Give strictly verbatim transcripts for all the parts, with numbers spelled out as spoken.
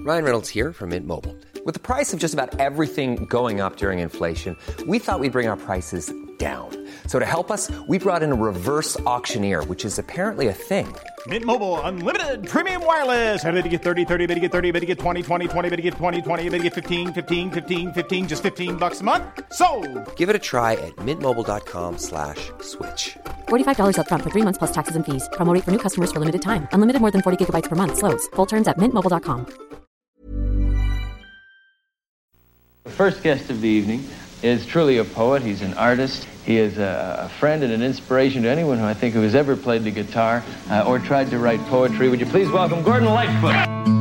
Ryan Reynolds here from Mint Mobile. With the price of just about everything going up during inflation, we thought we'd bring our prices down. So to help us, we brought in a reverse auctioneer, which is apparently a thing. Mint Mobile Unlimited Premium Wireless. How to get thirty, thirty, how to get thirty, how to get twenty, twenty, twenty, how to get twenty, twenty, how to get fifteen, fifteen, fifteen, fifteen, just fifteen bucks a month? Sold! Give it a try at mintmobile.com slash switch. forty-five dollars up front for three months plus taxes and fees. Promo rate for new customers for limited time. Unlimited more than forty gigabytes per month. Slows full terms at mint mobile dot com. The first guest of the evening is truly a poet. He's an artist. He is a, a friend and an inspiration to anyone who I think who has ever played the guitar uh, or tried to write poetry. Would you please welcome Gordon Lightfoot?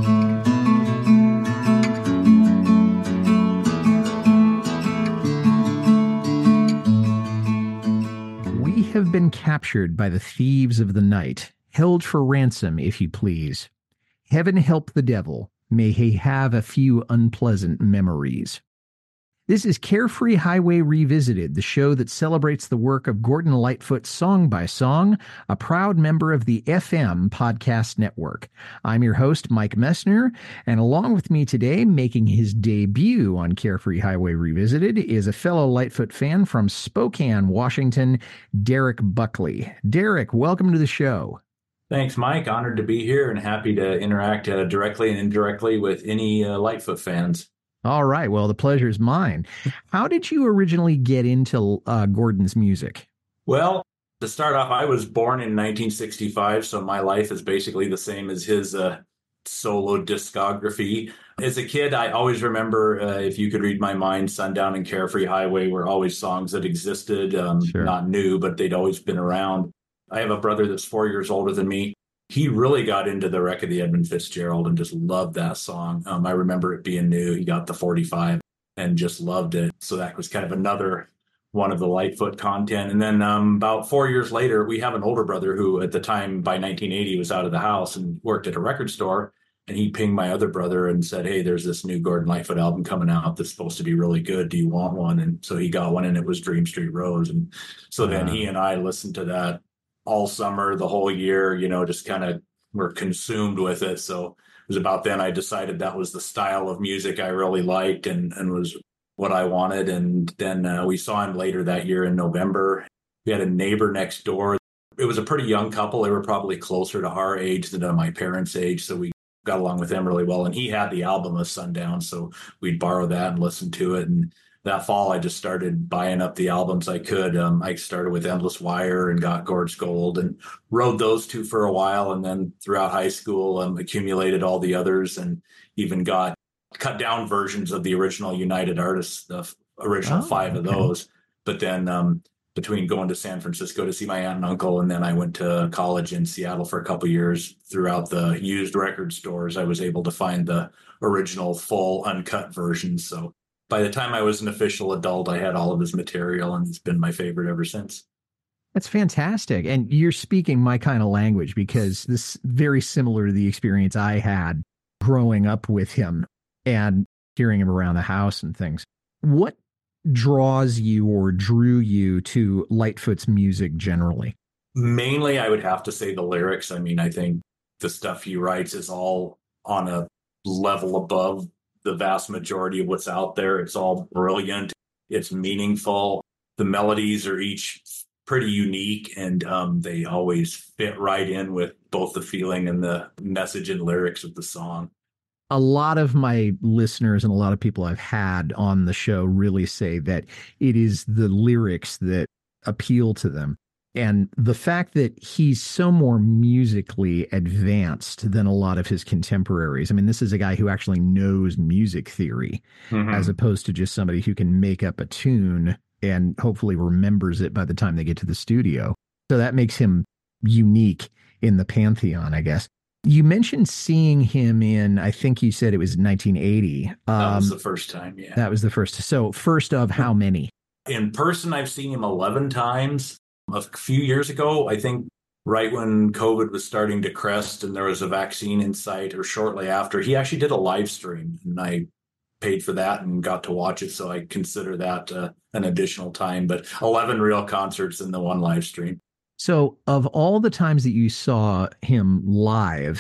We have been captured by the thieves of the night, held for ransom, if you please. Heaven help the devil. May he have a few unpleasant memories. This is Carefree Highway Revisited, the show that celebrates the work of Gordon Lightfoot song by song, a proud member of the F M Podcast Network. I'm your host, Mike Messner, and along with me today, making his debut on Carefree Highway Revisited, is a fellow Lightfoot fan from Spokane, Washington, Derek Buckley. Derek, welcome to the show. Thanks, Mike. Honored to be here and happy to interact uh, directly and indirectly with any uh, Lightfoot fans. All right. Well, the pleasure is mine. How did you originally get into uh, Gordon's music? Well, to start off, I was born in nineteen sixty-five, so my life is basically the same as his uh, solo discography. As a kid, I always remember, uh, if you could read my mind, Sundown and Carefree Highway were always songs that existed, um, Sure. not new, but they'd always been around. I have a brother that's four years older than me. He really got into the Wreck of the Edmund Fitzgerald and just loved that song. Um, I remember it being new. He got the forty-five and just loved it. So that was kind of another one of the Lightfoot content. And then um, about four years later, we have an older brother who at the time, by nineteen eighty, was out of the house and worked at a record store. And he pinged my other brother and said, hey, there's this new Gordon Lightfoot album coming out that's supposed to be really good. Do you want one? And so he got one, and it was Dream Street Rose. And so then he and I listened to that all summer, the whole year, you know, just kind of were consumed with it. So it was about then I decided that was the style of music I really liked and, and was what I wanted. And then uh, we saw him later that year in November. We had a neighbor next door. It was a pretty young couple. They were probably closer to our age than to my parents' age. So we got along with them really well. And he had the album of Sundown. So we'd borrow that and listen to it. And that fall, I just started buying up the albums I could. Um, I started with Endless Wire and got Gorge Gold and rode those two for a while. And then throughout high school, um, accumulated all the others and even got cut down versions of the original United Artists, the f- original Oh, five of okay. those. But then um, between going to San Francisco to see my aunt and uncle, and then I went to college in Seattle for a couple of years, throughout the used record stores, I was able to find the original full uncut versions. So by the time I was an official adult, I had all of his material, and it's been my favorite ever since. That's fantastic. And you're speaking my kind of language, because this is very similar to the experience I had growing up with him and hearing him around the house and things. What draws you or drew you to Lightfoot's music generally? Mainly, I would have to say the lyrics. I mean, I think the stuff he writes is all on a level above the vast majority of what's out there. It's all brilliant. It's meaningful. The melodies are each pretty unique, and um, they always fit right in with both the feeling and the message and lyrics of the song. A lot of my listeners and a lot of people I've had on the show really say that it is the lyrics that appeal to them. And the fact that he's so more musically advanced than a lot of his contemporaries. I mean, this is a guy who actually knows music theory, mm-hmm. as opposed to just somebody who can make up a tune and hopefully remembers it by the time they get to the studio. So that makes him unique in the pantheon, I guess. You mentioned seeing him in, I think you said it was nineteen eighty. Um, that was the first time, yeah. That was the first. So first of how many? In person, I've seen him eleven times. A few years ago, I think right when COVID was starting to crest and there was a vaccine in sight, or shortly after, he actually did a live stream, and I paid for that and got to watch it. So I consider that uh, an additional time, but eleven real concerts and the one live stream. So of all the times that you saw him live,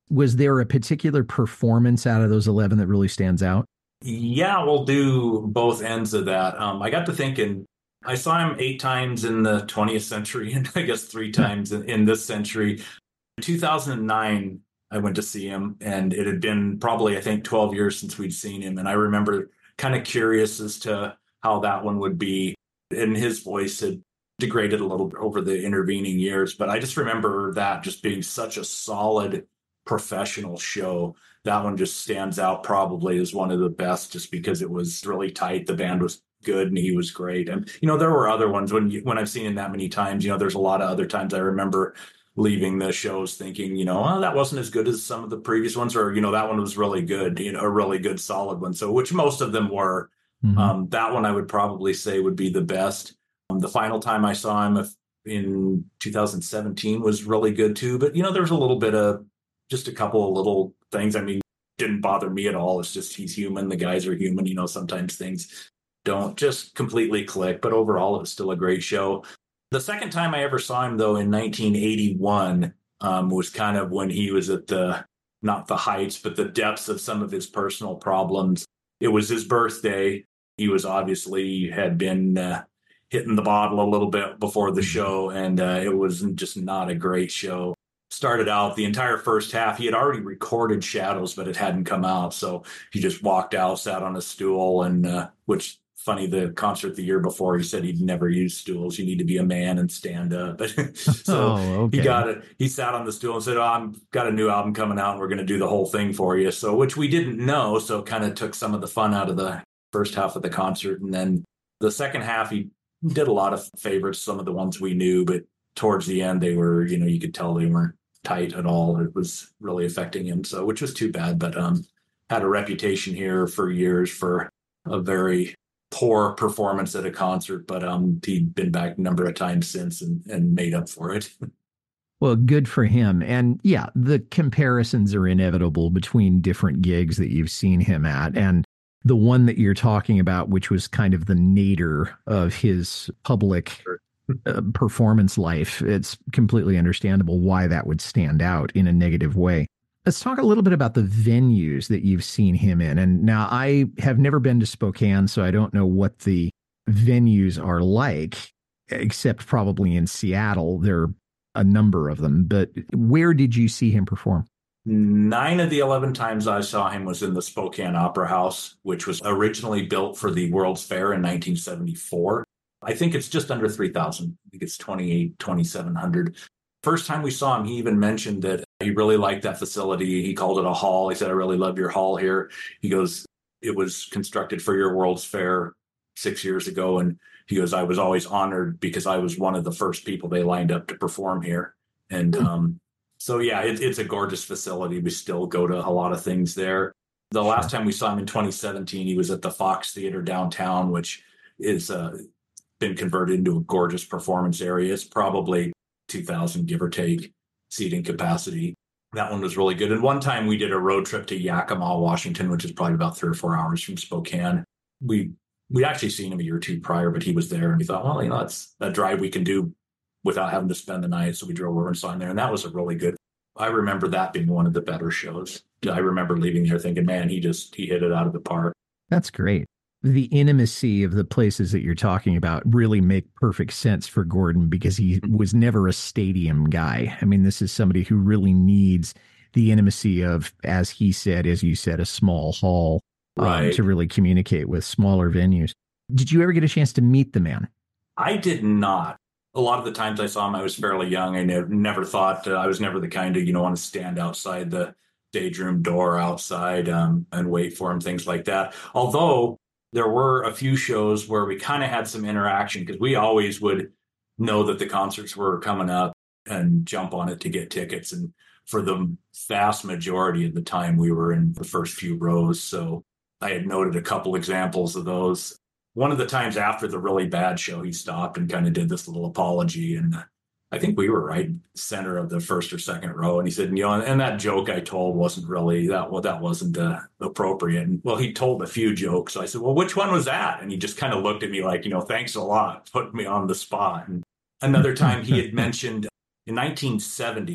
Was there a particular performance out of those eleven that really stands out? Yeah, we'll do both ends of that. Um, I got to thinking, I saw him eight times in the twentieth century and I guess three times in, in this century. In two thousand nine, I went to see him, and it had been probably, I think, twelve years since we'd seen him. And I remember kind of curious as to how that one would be. And his voice had degraded a little over the intervening years. But I just remember that just being such a solid professional show. That one just stands out probably as one of the best, just because it was really tight. The band was good and he was great. And, you know, there were other ones when you, when I've seen him that many times, you know, there's a lot of other times I remember leaving the shows thinking, you know, oh, that wasn't as good as some of the previous ones, or, you know, that one was really good, you know, a really good solid one. So, which most of them were. Mm-hmm. Um, that one I would probably say would be the best. Um, the final time I saw him in two thousand seventeen was really good too. But, you know, there's a little bit of just a couple of little things. I mean, didn't bother me at all. It's just he's human. The guys are human. You know, sometimes things don't just completely click. But overall, it was still a great show. The second time I ever saw him, though, in nineteen eighty-one, um, was kind of when he was at the, not the heights, but the depths of some of his personal problems. It was his birthday. He was obviously had been uh, hitting the bottle a little bit before the show, and uh, it was just not a great show. Started out the entire first half. He had already recorded Shadows, but it hadn't come out. So he just walked out, sat on a stool, and uh, which funny, the concert the year before, he said he'd never use stools. You need to be a man and stand up. so oh, okay. he got it. He sat on the stool and said, oh, I've got a new album coming out and we're going to do the whole thing for you. So, which we didn't know. So kind of took some of the fun out of the first half of the concert. And then the second half, he did a lot of favorites, some of the ones we knew, but towards the end, they were, you know, you could tell they weren't tight at all. It was really affecting him. So, which was too bad, but um, had a reputation here for years for a very poor performance at a concert, but um, he'd been back a number of times since and, and made up for it. Well, good for him. And yeah, the comparisons are inevitable between different gigs that you've seen him at. And the one that you're talking about, which was kind of the nadir of his public uh, performance life, it's completely understandable why that would stand out in a negative way. Let's talk a little bit about the venues that you've seen him in. And now I have never been to Spokane, so I don't know what the venues are like, except probably in Seattle. There are a number of them. But where did you see him perform? Nine of the eleven times I saw him was in the Spokane Opera House, which was originally built for the World's Fair in nineteen seventy-four. I think it's just under three thousand. I think it's twenty-eight, twenty-seven hundred. First time we saw him, he even mentioned that he really liked that facility. He called it a hall. He said, I really love your hall here. He goes, it was constructed for your World's Fair six years ago. And he goes, I was always honored because I was one of the first people they lined up to perform here. And um, so, yeah, it, it's a gorgeous facility. We still go to a lot of things there. The last time we saw him in twenty seventeen, he was at the Fox Theater downtown, which is uh, been converted into a gorgeous performance area. It's probably two thousand, give or take, seating capacity. That one was really good. And one time we did a road trip to Yakima, Washington, which is probably about three or four hours from Spokane. We we actually seen him a year or two prior, but he was there, and we thought, well, you know, that's a drive we can do without having to spend the night. So we drove over and saw him there, and that was a really good. I remember that being one of the better shows. I remember leaving there thinking, man, he just he hit it out of the park. That's great. The intimacy of the places that you're talking about really make perfect sense for Gordon, because he was never a stadium guy. I mean, this is somebody who really needs the intimacy of, as he said, as you said, a small hall right. um, to really communicate with smaller venues. Did you ever get a chance to meet the man? I did not. A lot of the times I saw him, I was fairly young. I never, never thought, uh, I was never the kind of, you know, want to stand outside the stage room door outside um, and wait for him, things like that. Although there were a few shows where we kind of had some interaction, because we always would know that the concerts were coming up and jump on it to get tickets. And for the vast majority of the time, we were in the first few rows. So I had noted a couple examples of those. One of the times after the really bad show, he stopped and kind of did this little apology. And I think we were right center of the first or second row. And he said, you know, and that joke I told wasn't really that, well, that wasn't uh, appropriate. And well, he told a few jokes. So I said, well, which one was that? And he just kind of looked at me like, you know, thanks a lot, put me on the spot. And another time he had mentioned in nineteen seventy,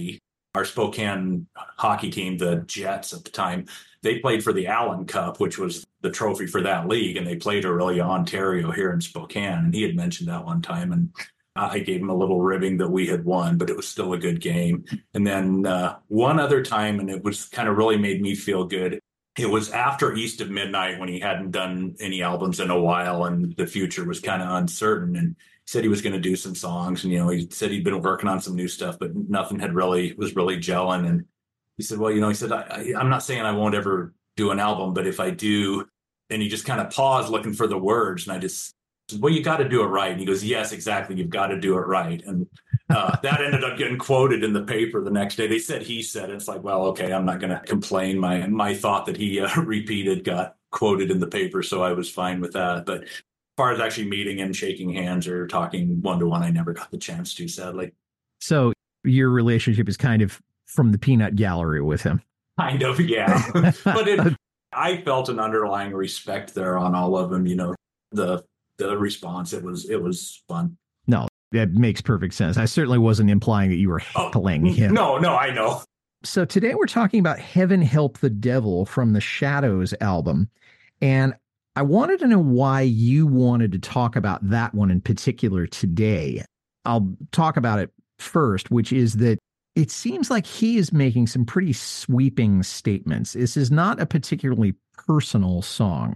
our Spokane hockey team, the Jets at the time, they played for the Allen Cup, which was the trophy for that league. And they played Orillia, Ontario here in Spokane. And he had mentioned that one time. And I gave him a little ribbing that we had won, but it was still a good game. And then uh, one other time, and it was kind of really made me feel good. It was after East of Midnight when he hadn't done any albums in a while and the future was kind of uncertain. And he said he was going to do some songs. And, you know, he said he'd been working on some new stuff, but nothing had really, was really gelling. And he said, well, you know, he said, I, I, I'm not saying I won't ever do an album, but if I do, and he just kind of paused looking for the words. And I just said, well, you got to do it right. And he goes, yes, exactly. You've got to do it right. And uh, that ended up getting quoted in the paper the next day. They said he said it. It's like, well, okay, I'm not going to complain. My my thought that he uh, repeated got quoted in the paper, so I was fine with that. But as far as actually meeting him, shaking hands, or talking one-to-one, I never got the chance to, sadly. So your relationship is kind of from the peanut gallery with him. Kind of, yeah. But it, I felt an underlying respect there on all of them. You know, the the response, it was it was fun. No, that makes perfect sense. I certainly wasn't implying that you were heckling oh, him. No, no, I know. So today we're talking about Heaven Help the Devil from the Shadows album. And I wanted to know why you wanted to talk about that one in particular today. I'll talk about it first, which is that it seems like he is making some pretty sweeping statements. This is not a particularly personal song.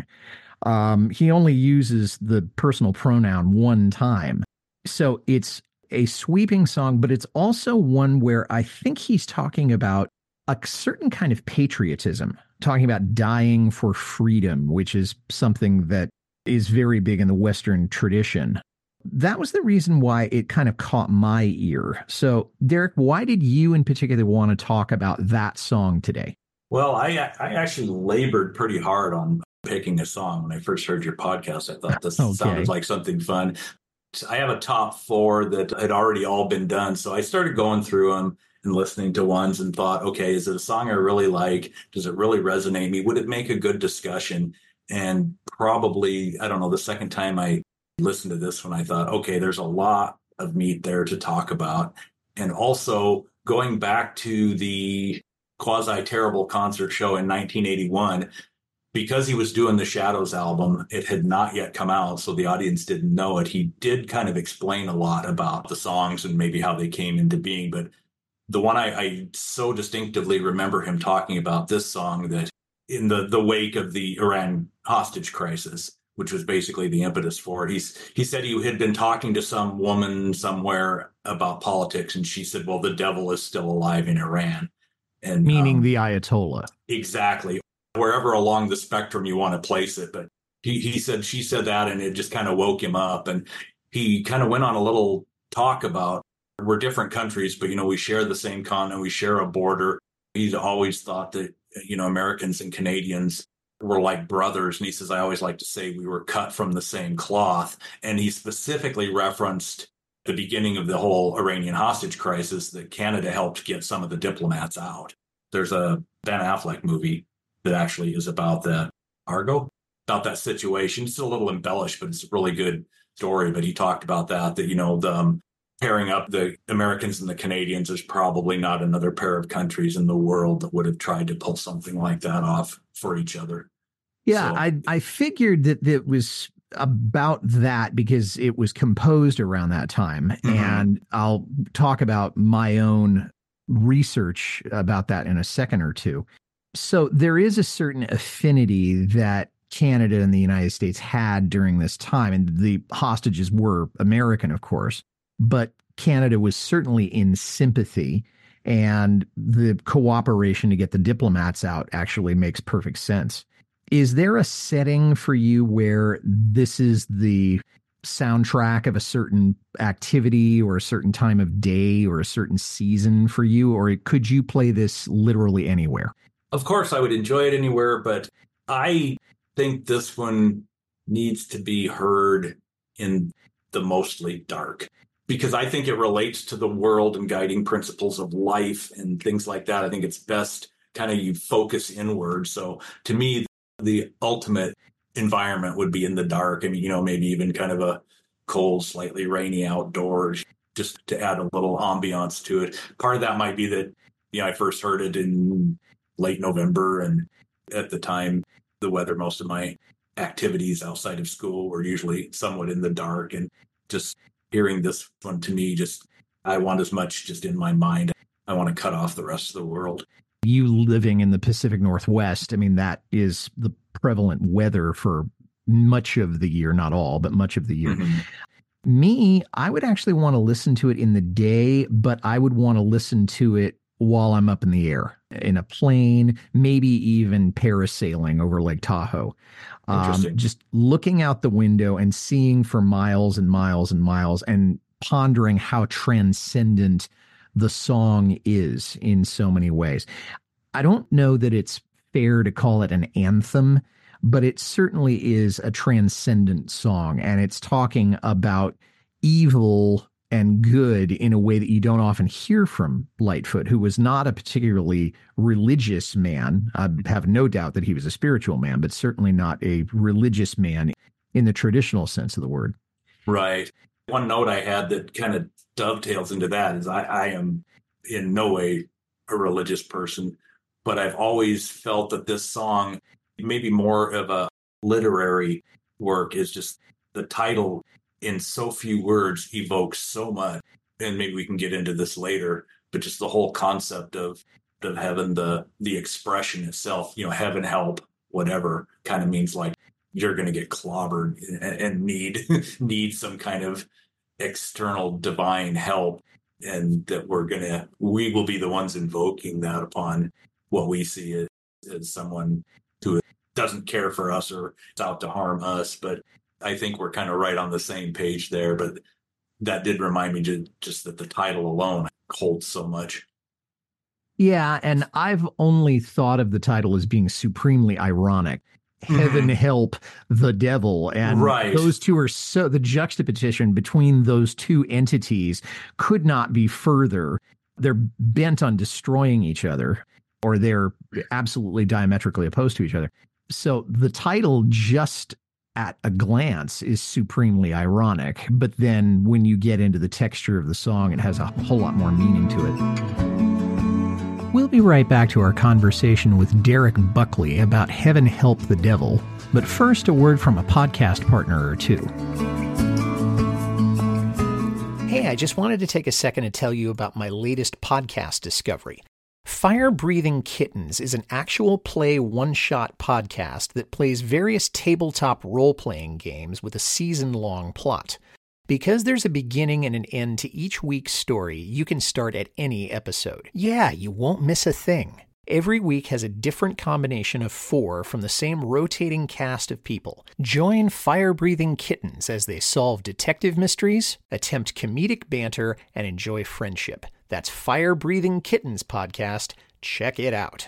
Um, he only uses the personal pronoun one time. So it's a sweeping song, but it's also one where I think he's talking about a certain kind of patriotism, talking about dying for freedom, which is something that is very big in the Western tradition. That was the reason why it kind of caught my ear. So, Derek, why did you in particular want to talk about that song today? Well, I I actually labored pretty hard on picking a song. When I first heard your podcast, I thought this okay. sounded like something fun. I have a top four that had already all been done. So I started going through them and listening to ones and thought, okay, is it a song I really like? Does it really resonate me? Would it make a good discussion? And probably, I don't know, the second time I listened to this one, I thought, okay, there's a lot of meat there to talk about. And also going back to the Quasi-Terrible concert show in nineteen eighty-one, because he was doing the Shadows album, it had not yet come out, so the audience didn't know it. He did kind of explain a lot about the songs and maybe how they came into being. But the one I, I so distinctively remember him talking about this song, that in the, the wake of the Iran hostage crisis, which was basically the impetus for it, he's, he said he had been talking to some woman somewhere about politics, and she said, well, the devil is still alive in Iran. And Meaning um, the Ayatollah. Exactly. Wherever along the spectrum you want to place it. But he, he said, she said that, and it just kind of woke him up. And he kind of went on a little talk about, we're different countries, but, you know, we share the same continent, we share a border. He's always thought that, you know, Americans and Canadians were like brothers. And he says, I always like to say we were cut from the same cloth. And he specifically referenced the beginning of the whole Iranian hostage crisis, that Canada helped get some of the diplomats out. There's a Ben Affleck movie that actually is about the Argo, about that situation. It's a little embellished, but it's a really good story. But he talked about that, that, you know, the um, pairing up the Americans and the Canadians, there's probably not another pair of countries in the world that would have tried to pull something like that off for each other. Yeah, so, I I figured that it was about that because it was composed around that time. Mm-hmm. And I'll talk about my own research about that in a second or two. So there is a certain affinity that Canada and the United States had during this time. And the hostages were American, of course, but Canada was certainly in sympathy. And the cooperation to get the diplomats out actually makes perfect sense. Is there a setting for you where this is the soundtrack of a certain activity or a certain time of day or a certain season for you? Or could you play this literally anywhere? Of course, I would enjoy it anywhere, but I think this one needs to be heard in the mostly dark, because I think it relates to the world and guiding principles of life and things like that. I think it's best kind of you focus inward. So to me, the ultimate environment would be in the dark. I mean, you know, maybe even kind of a cold, slightly rainy outdoors, just to add a little ambiance to it. Part of that might be that Yeah, I first heard it in late November, and at the time, the weather, most of my activities outside of school were usually somewhat in the dark, and just hearing this one to me, just I want as much just in my mind. I want to cut off the rest of the world. You living in the Pacific Northwest, I mean, that is the prevalent weather for much of the year, not all, but much of the year. Mm-hmm. Me, I would actually want to listen to it in the day, but I would want to listen to it while I'm up in the air, in a plane, maybe even parasailing over Lake Tahoe. Interesting. Um, just looking out the window and seeing for miles and miles and miles and pondering how transcendent the song is in so many ways. I don't know that it's fair to call it an anthem, but it certainly is a transcendent song, and it's talking about evil and good in a way that you don't often hear from Lightfoot, who was not a particularly religious man. I have no doubt that he was a spiritual man, but certainly not a religious man in the traditional sense of the word. Right. One note I had that kind of dovetails into that is I, I am in no way a religious person, but I've always felt that this song, maybe more of a literary work, is just the title in so few words evokes so much. And maybe we can get into this later, but just the whole concept of, of heaven, the, the expression itself, you know, heaven help, whatever, kind of means like you're going to get clobbered and, and need, need some kind of external divine help. And that we're going to, we will be the ones invoking that upon what we see as, as someone who doesn't care for us or is out to harm us. But I think we're kind of right on the same page there. But that did remind me just, just that the title alone holds so much. Yeah, and I've only thought of the title as being supremely ironic. Heaven help the devil. And right. Those two are so, the juxtaposition between those two entities could not be further. They're bent on destroying each other, or they're absolutely diametrically opposed to each other. So the title just at a glance is supremely ironic, but then when you get into the texture of the song, it has a whole lot more meaning to it. We'll be right back to our conversation with Derek Buckley about Heaven Help the Devil, but first a word from a podcast partner or two. Hey, I just wanted to take a second to tell you about my latest podcast discovery. Fire Breathing Kittens is an actual play one-shot podcast that plays various tabletop role-playing games with a season-long plot. Because there's a beginning and an end to each week's story, you can start at any episode. Yeah, you won't miss a thing. Every week has a different combination of four from the same rotating cast of people. Join Fire Breathing Kittens as they solve detective mysteries, attempt comedic banter, and enjoy friendship. That's Fire Breathing Kittens podcast. Check it out.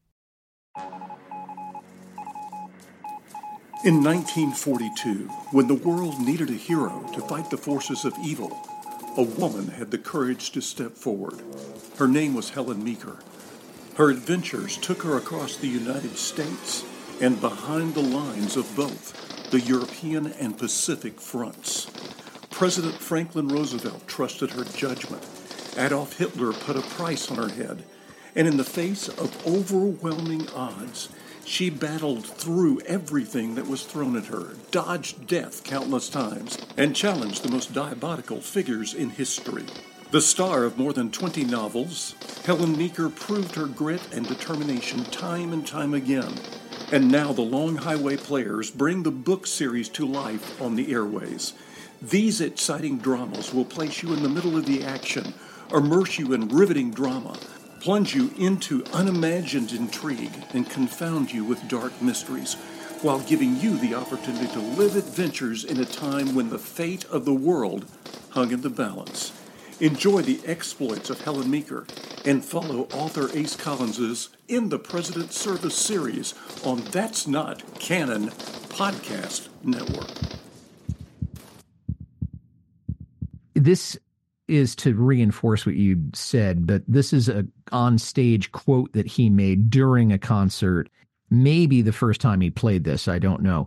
In nineteen forty-two, when the world needed a hero to fight the forces of evil, a woman had the courage to step forward. Her name was Helen Meeker. Her adventures took her across the United States and behind the lines of both the European and Pacific fronts. President Franklin Roosevelt trusted her judgment. Adolf Hitler put a price on her head, and in the face of overwhelming odds, she battled through everything that was thrown at her, dodged death countless times, and challenged the most diabolical figures in history. The star of more than twenty novels, Helen Meeker proved her grit and determination time and time again. And now the Long Highway Players bring the book series to life on the airways. These exciting dramas will place you in the middle of the action, immerse you in riveting drama, plunge you into unimagined intrigue, and confound you with dark mysteries, while giving you the opportunity to live adventures in a time when the fate of the world hung in the balance. Enjoy the exploits of Helen Meeker and follow author Ace Collins's In the President's Service series on That's Not Canon Podcast Network. This is to reinforce what you said, but this is a on-stage quote that he made during a concert, maybe the first time he played this, I don't know.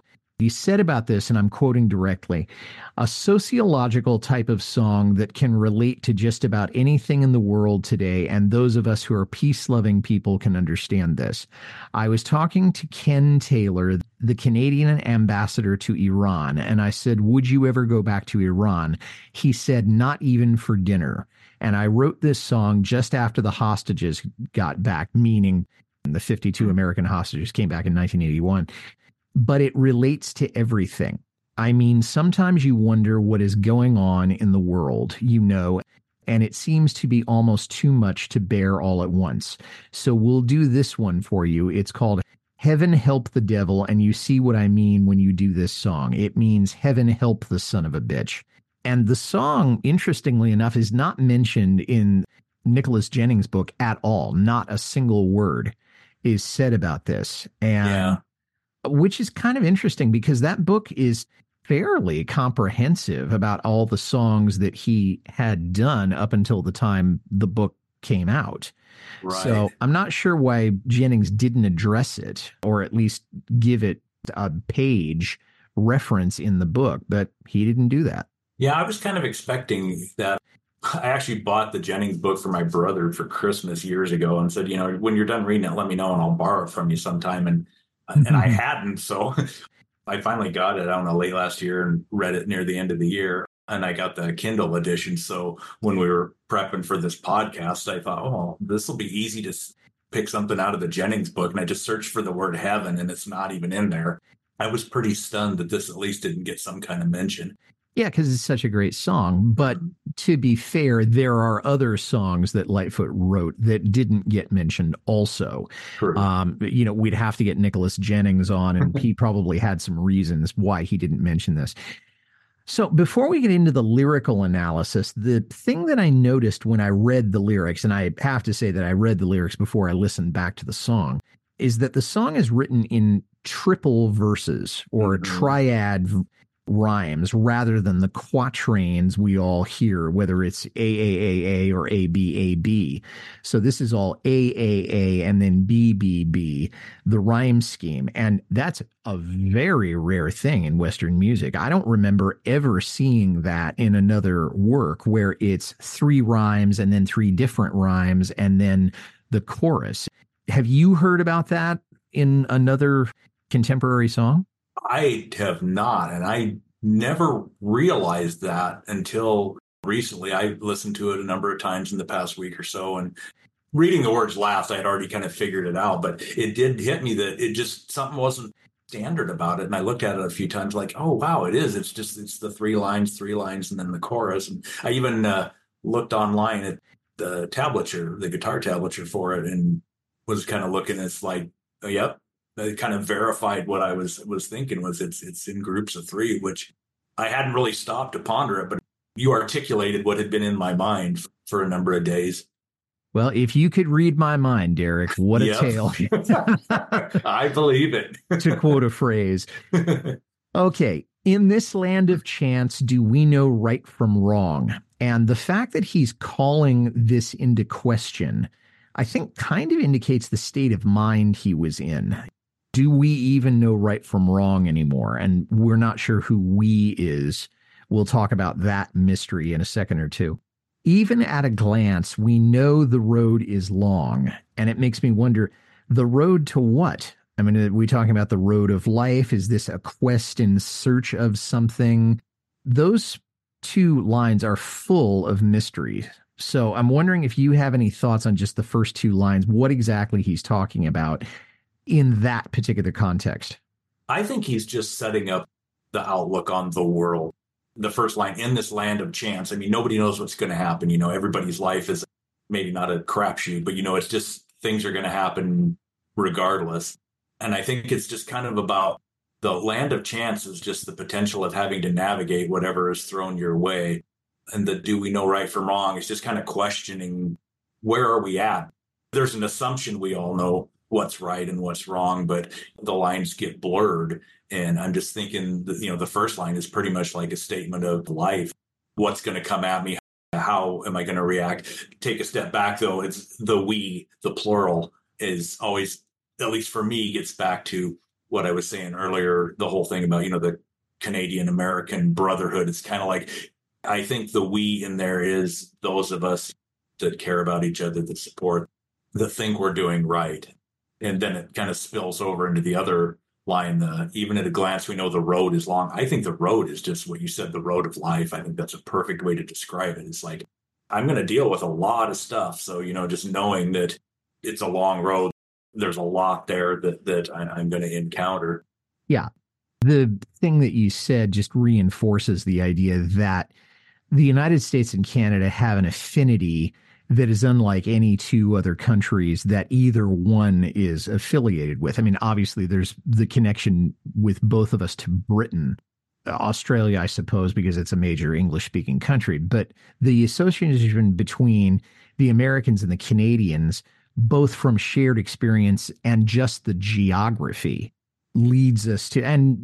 He said about this, and I'm quoting directly, a sociological type of song that can relate to just about anything in the world today, and those of us who are peace-loving people can understand this. I was talking to Ken Taylor, the Canadian ambassador to Iran, and I said, would you ever go back to Iran? He said, not even for dinner. And I wrote this song just after the hostages got back, meaning the fifty-two American hostages came back in nineteen eighty-one. But it relates to everything. I mean, sometimes you wonder what is going on in the world, you know, and it seems to be almost too much to bear all at once. So we'll do this one for you. It's called Heaven Help the Devil, and you see what I mean when you do this song. It means heaven help the son of a bitch. And the song, interestingly enough, is not mentioned in Nicholas Jennings' book at all. Not a single word is said about this. And yeah. Which is kind of interesting because that book is fairly comprehensive about all the songs that he had done up until the time the book came out. Right. So I'm not sure why Jennings didn't address it or at least give it a page reference in the book, but he didn't do that. Yeah, I was kind of expecting that. I actually bought the Jennings book for my brother for Christmas years ago and said, you know, when you're done reading it, let me know and I'll borrow it from you sometime. And And I hadn't, so I finally got it, I don't know, late last year and read it near the end of the year. And I got the Kindle edition. So when we were prepping for this podcast, I thought, oh, this will be easy to pick something out of the Jennings book. And I just searched for the word heaven and it's not even in there. I was pretty stunned that this at least didn't get some kind of mention. Yeah, because it's such a great song. But to be fair, there are other songs that Lightfoot wrote that didn't get mentioned also. Um, you know, we'd have to get Nicholas Jennings on, and he probably had some reasons why he didn't mention this. So before we get into the lyrical analysis, the thing that I noticed when I read the lyrics, and I have to say that I read the lyrics before I listened back to the song, is that the song is written in triple verses or mm-hmm. triad rhymes rather than the quatrains we all hear, whether it's A A A A or A B A B. So this is all A A A and then B B B, the rhyme scheme. And that's a very rare thing in Western music. I don't remember ever seeing that in another work where it's three rhymes and then three different rhymes and then the chorus. Have you heard about that in another contemporary song? I have not, and I never realized that until recently. I listened to it a number of times in the past week or so, and reading the words last, I had already kind of figured it out, but it did hit me that it just, something wasn't standard about it. And I looked at it a few times like, oh, wow, it is. It's just, it's the three lines, three lines, and then the chorus. And I even uh, looked online at the tablature, the guitar tablature for it, and was kind of looking, it's like, oh, yep. It kind of verified what I was was thinking was it's it's in groups of three, which I hadn't really stopped to ponder it, but you articulated what had been in my mind for a number of days. Well, if you could read my mind, Derek, what a tale. I believe it. To quote a phrase. Okay, in this land of chance, do we know right from wrong? And the fact that he's calling this into question, I think kind of indicates the state of mind he was in. Do we even know right from wrong anymore? And we're not sure who we is. We'll talk about that mystery in a second or two. Even at a glance, we know the road is long. And it makes me wonder, the road to what? I mean, are we talking about the road of life? Is this a quest in search of something? Those two lines are full of mystery. So I'm wondering if you have any thoughts on just the first two lines, what exactly he's talking about in that particular context. I think he's just setting up the outlook on the world. The first line, in this land of chance. I mean, nobody knows what's going to happen. You know, everybody's life is maybe not a crapshoot, but, you know, it's just things are going to happen regardless. And I think it's just kind of about the land of chance is just the potential of having to navigate whatever is thrown your way. And the do we know right from wrong is just kind of questioning, where are we at? There's an assumption we all know what's right and what's wrong, but the lines get blurred. And I'm just thinking that, you know, the first line is pretty much like a statement of life. What's going to come at me? How am I going to react? Take a step back, though. It's the we, the plural, is always, at least for me, gets back to what I was saying earlier, the whole thing about, you know, the Canadian American brotherhood. It's kind of like, I think the we in there is those of us that care about each other, that support, that think we're doing right. And then it kind of spills over into the other line. The, even at a glance, we know the road is long. I think the road is just what you said, the road of life. I think that's a perfect way to describe it. It's like, I'm going to deal with a lot of stuff. So, you know, just knowing that it's a long road, there's a lot there that, that I, I'm going to encounter. Yeah. The thing that you said just reinforces the idea that the United States and Canada have an affinity that is unlike any two other countries that either one is affiliated with. I mean, obviously, there's the connection with both of us to Britain, Australia, I suppose, because it's a major English-speaking country. But the association between the Americans and the Canadians, both from shared experience and just the geography, leads us to, and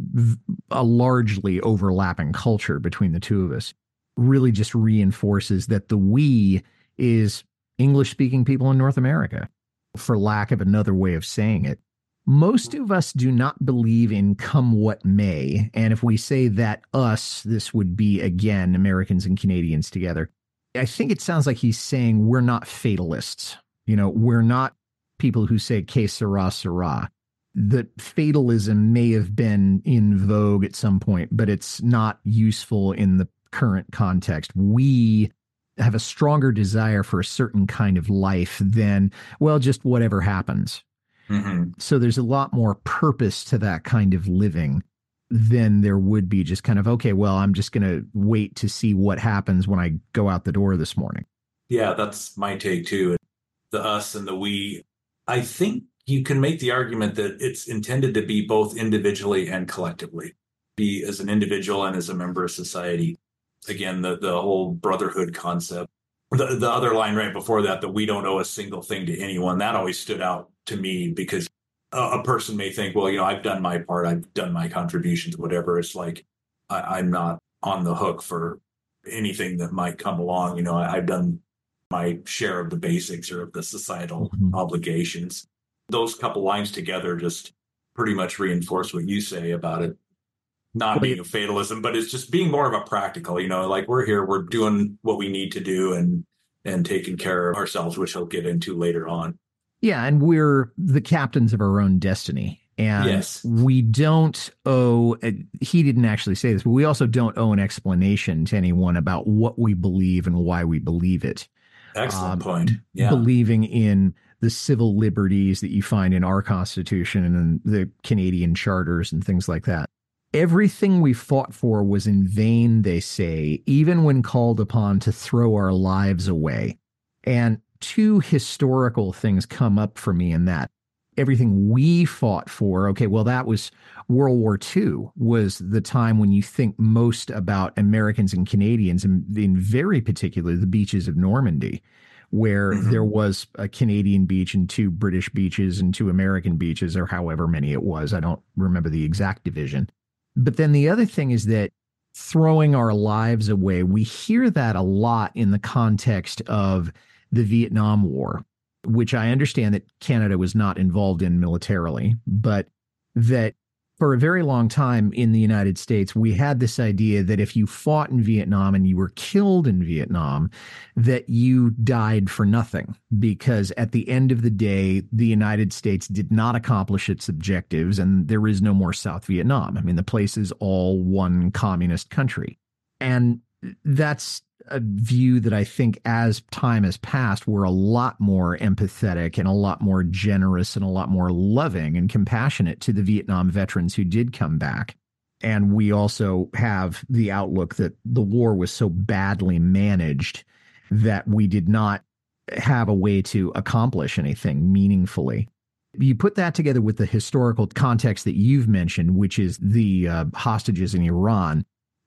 a largely overlapping culture between the two of us, really just reinforces that the we is English-speaking people in North America, for lack of another way of saying it. Most of us do not believe in come what may. And if we say that us, this would be, again, Americans and Canadians together. I think it sounds like he's saying we're not fatalists. You know, we're not people who say que sera, sera. That fatalism may have been in vogue at some point, but it's not useful in the current context. We have a stronger desire for a certain kind of life than, well, just whatever happens. Mm-hmm. So there's a lot more purpose to that kind of living than there would be just kind of, okay, well, I'm just going to wait to see what happens when I go out the door this morning. Yeah, that's my take too. The us and the we. I think you can make the argument that it's intended to be both individually and collectively, be as an individual and as a member of society. Again, the, the whole brotherhood concept. The, the other line right before that, that we don't owe a single thing to anyone, that always stood out to me because a, a person may think, well, you know, I've done my part, I've done my contributions, whatever. It's like, I, I'm not on the hook for anything that might come along. You know, I, I've done my share of the basics or of the societal mm-hmm. obligations. Those couple lines together just pretty much reinforce what you say about it not being a fatalism, but it's just being more of a practical, you know, like we're here, we're doing what we need to do and and taking care of ourselves, which I'll get into later on. Yeah, and we're the captains of our own destiny. And yes. we don't owe, he didn't actually say this, but we also don't owe an explanation to anyone about what we believe and why we believe it. Excellent um, point. Yeah. Believing in the civil liberties that you find in our Constitution and the Canadian charters and things like that. Everything we fought for was in vain, they say, even when called upon to throw our lives away. And two historical things come up for me in that. Everything we fought for, okay, well, that was World War Two, was the time when you think most about Americans and Canadians, and in very particular, the beaches of Normandy, where mm-hmm. there was a Canadian beach and two British beaches and two American beaches, or however many it was. I don't remember the exact division. But then the other thing is that throwing our lives away, we hear that a lot in the context of the Vietnam War, which I understand that Canada was not involved in militarily, but that for a very long time in the United States, we had this idea that if you fought in Vietnam and you were killed in Vietnam, that you died for nothing, because at the end of the day, the United States did not accomplish its objectives and there is no more South Vietnam. I mean, the place is all one communist country. And that's a view that I think as time has passed, we're a lot more empathetic and a lot more generous and a lot more loving and compassionate to the Vietnam veterans who did come back. And we also have the outlook that the war was so badly managed that we did not have a way to accomplish anything meaningfully. You put that together with the historical context that you've mentioned, which is the uh, hostages in Iran,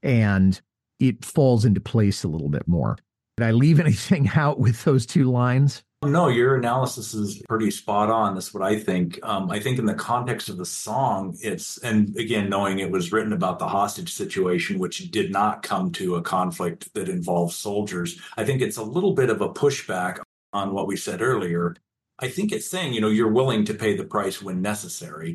and it falls into place a little bit more. Did I leave anything out with those two lines? No, your analysis is pretty spot on. That's what I think. Um, I think in the context of the song, it's, and again, knowing it was written about the hostage situation, which did not come to a conflict that involved soldiers, I think it's a little bit of a pushback on what we said earlier. I think it's saying, you know, you're willing to pay the price when necessary.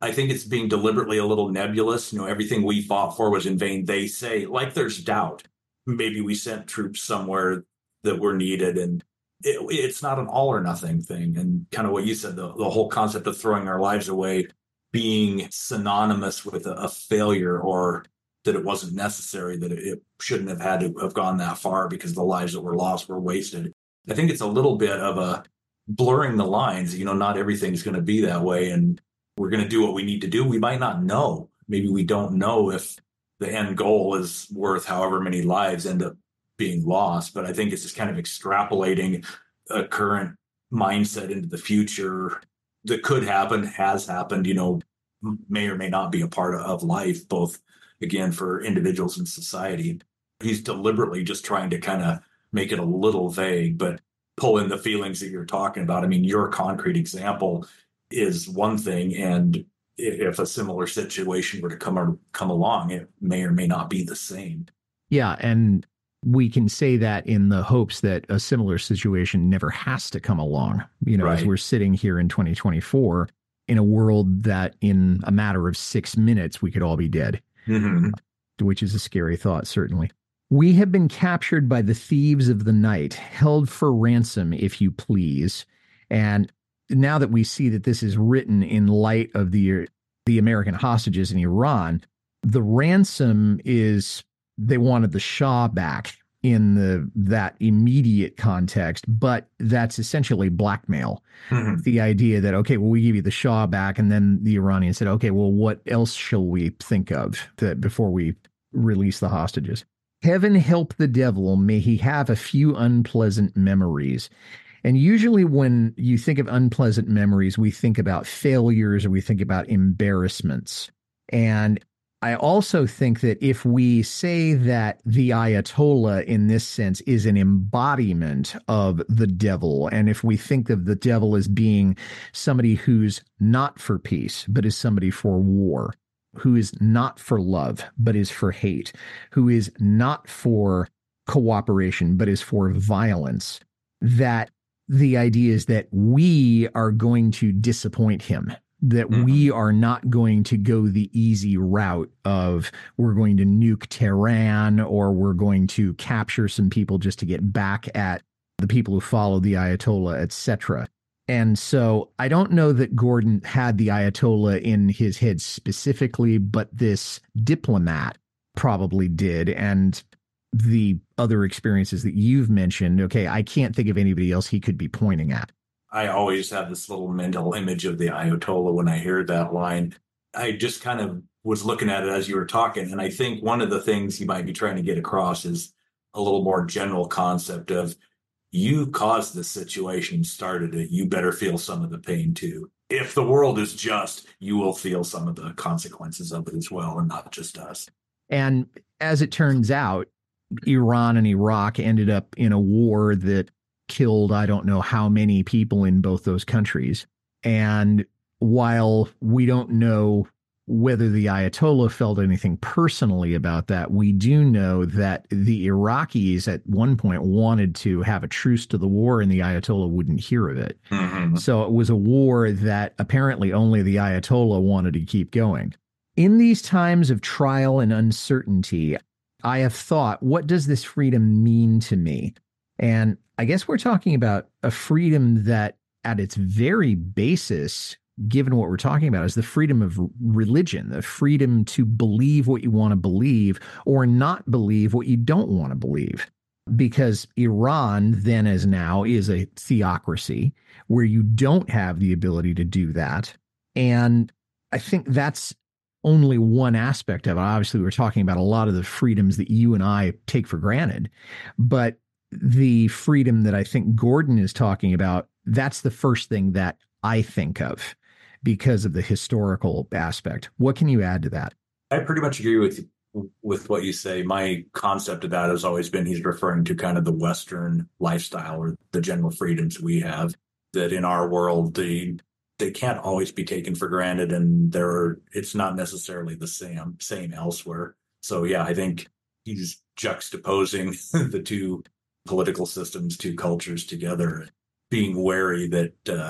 I think it's being deliberately a little nebulous. You know, everything we fought for was in vain, they say, like there's doubt. Maybe we sent troops somewhere that were needed, and it, it's not an all or nothing thing. And kind of what you said, the, the whole concept of throwing our lives away being synonymous with a, a failure, or that it wasn't necessary, that it, it shouldn't have had to have gone that far because the lives that were lost were wasted. I think it's a little bit of a blurring the lines. You know, not everything's going to be that way, and we're going to do what we need to do. We might not know. Maybe we don't know if the end goal is worth however many lives end up being lost. But I think it's just kind of extrapolating a current mindset into the future that could happen, has happened, you know, may or may not be a part of life, both, again, for individuals and society. He's deliberately just trying to kind of make it a little vague, but pull in the feelings that you're talking about. I mean, your concrete example is one thing, and if a similar situation were to come come along, it may or may not be the same. Yeah, and we can say that in the hopes that a similar situation never has to come along. You know, right. As we're sitting here in twenty twenty-four in a world that in a matter of six minutes we could all be dead, mm-hmm. which is a scary thought, certainly. We have been captured by the thieves of the night, held for ransom, if you please, and now that we see that this is written in light of the the American hostages in Iran, the ransom is they wanted the Shah back in the that immediate context, but that's essentially blackmail. Mm-hmm. The idea that, okay, well, we give you the Shah back, and then the Iranians said, okay, well, what else shall we think of that before we release the hostages? Heaven help the devil, may he have a few unpleasant memories. And usually when you think of unpleasant memories, we think about failures or we think about embarrassments. And I also think that if we say that the Ayatollah in this sense is an embodiment of the devil, and if we think of the devil as being somebody who's not for peace, but is somebody for war, who is not for love, but is for hate, who is not for cooperation, but is for violence, that the idea is that we are going to disappoint him, that mm-hmm. we are not going to go the easy route of we're going to nuke Tehran or we're going to capture some people just to get back at the people who follow the Ayatollah, et cetera. And so I don't know that Gordon had the Ayatollah in his head specifically, but this diplomat probably did. And the other experiences that you've mentioned, okay, I can't think of anybody else he could be pointing at. I always have this little mental image of the Ayatollah when I hear that line. I just kind of was looking at it as you were talking, and I think one of the things he might be trying to get across is a little more general concept of you caused this situation, started it, you better feel some of the pain too. If the world is just, you will feel some of the consequences of it as well, and not just us. And as it turns out, Iran and Iraq ended up in a war that killed I don't know how many people in both those countries. And while we don't know whether the Ayatollah felt anything personally about that, we do know that the Iraqis at one point wanted to have a truce to the war, and the Ayatollah wouldn't hear of it. Mm-hmm. So it was a war that apparently only the Ayatollah wanted to keep going. In these times of trial and uncertainty, I have thought, what does this freedom mean to me? And I guess we're talking about a freedom that at its very basis, given what we're talking about, is the freedom of religion, the freedom to believe what you want to believe or not believe what you don't want to believe. Because Iran, then as now, is a theocracy where you don't have the ability to do that. And I think that's only one aspect of it. Obviously, we're talking about a lot of the freedoms that you and I take for granted. But the freedom that I think Gordon is talking about, that's the first thing that I think of because of the historical aspect. What can you add to that? I pretty much agree with with what you say. My concept of that has always been he's referring to kind of the Western lifestyle or the general freedoms we have, that in our world, the they can't always be taken for granted, and there it's not necessarily the same same elsewhere. So yeah, I think he's juxtaposing the two political systems, two cultures together, being wary that uh,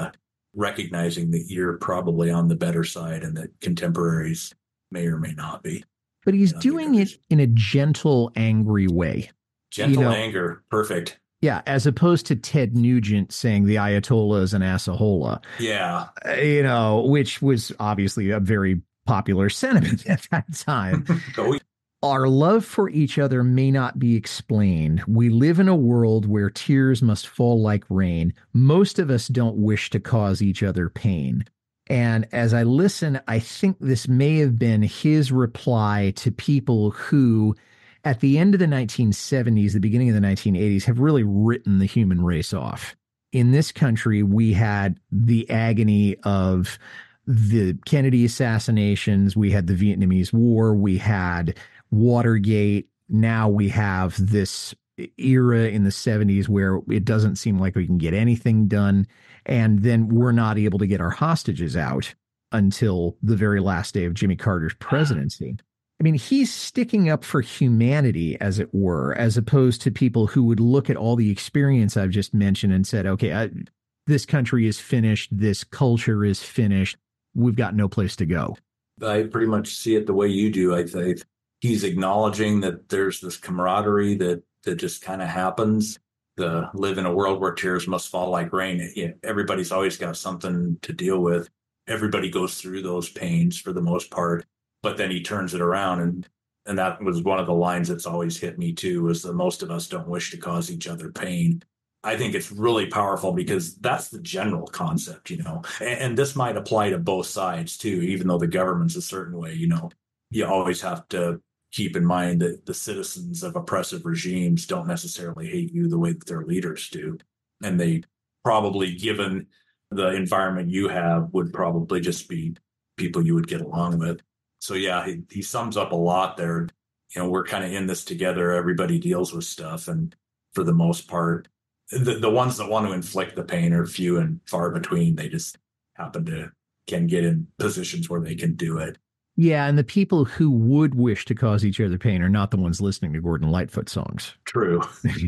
recognizing that you're probably on the better side and that contemporaries may or may not be. But he's You know, doing because- it in a gentle, angry way. Gentle You know- anger. Perfect. Yeah, as opposed to Ted Nugent saying the Ayatollah is an assahola, Yeah. uh, you know, which was obviously a very popular sentiment at that time. Oh, Our love for each other may not be explained. We live in a world where tears must fall like rain. Most of us don't wish to cause each other pain. And as I listen, I think this may have been his reply to people who, at the end of the nineteen seventies, the beginning of the nineteen eighties, have really written the human race off. In this country, we had the agony of the Kennedy assassinations. We had the Vietnamese War. We had Watergate. Now we have this era in the seventies where it doesn't seem like we can get anything done. And then we're not able to get our hostages out until the very last day of Jimmy Carter's presidency. I mean, he's sticking up for humanity, as it were, as opposed to people who would look at all the experience I've just mentioned and said, okay, I, this country is finished. This culture is finished. We've got no place to go. I pretty much see it the way you do. I think he's acknowledging that there's this camaraderie that, that just kind of happens. The live in a world where tears must fall like rain. Yeah, everybody's always got something to deal with. Everybody goes through those pains for the most part, but then he turns it around. And, and that was one of the lines that's always hit me too, is that most of us don't wish to cause each other pain. I think it's really powerful because that's the general concept, you know, and, and this might apply to both sides too, even though the government's a certain way, you know, you always have to keep in mind that the citizens of oppressive regimes don't necessarily hate you the way that their leaders do. And they probably, given the environment you have, would probably just be people you would get along with. So yeah, he, he sums up a lot there. You know, we're kind of in this together. Everybody deals with stuff. And for the most part, the, the ones that want to inflict the pain are few and far between. They just happen to can get in positions where they can do it. Yeah, and the people who would wish to cause each other pain are not the ones listening to Gordon Lightfoot songs. True.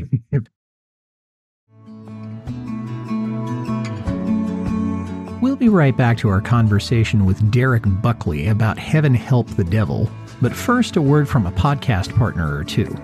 We'll be right back to our conversation with Derek Buckley about Heaven Help the Devil, but first a word from a podcast partner or two.